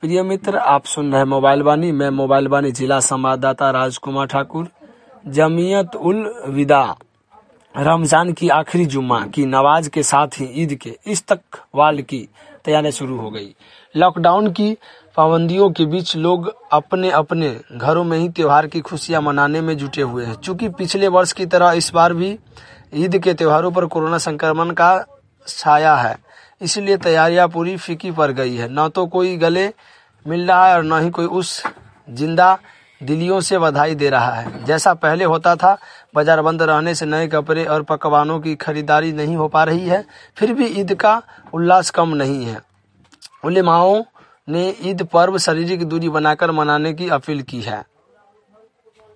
प्रिय मित्र, आप सुन रहे हैं मोबाइल वाणी। मैं मोबाइल वाणी जिला संवाददाता राजकुमार ठाकुर। जमीयत उल विदा रमजान की आखिरी जुम्मा की नमाज के साथ ही ईद के इस्तकबाल की तैयारियां शुरू हो गई। लॉकडाउन की पाबंदियों के बीच लोग अपने अपने घरों में ही त्योहार की खुशियां मनाने में जुटे हुए हैं। चूंकि पिछले वर्ष की तरह इस बार भी ईद के त्योहारों पर कोरोना संक्रमण का छाया है, इसलिए तैयारियां पूरी फीकी पड़ गई है। न तो कोई गले मिल रहा है और न ही कोई उस जिंदा दिलियों से बधाई दे रहा है जैसा पहले होता था। बाजार बंद रहने से नए कपड़े और पकवानों की खरीदारी नहीं हो पा रही है। फिर भी ईद का उल्लास कम नहीं है। उलेमाओं ने ईद पर्व शारीरिक दूरी बनाकर मनाने की अपील की है।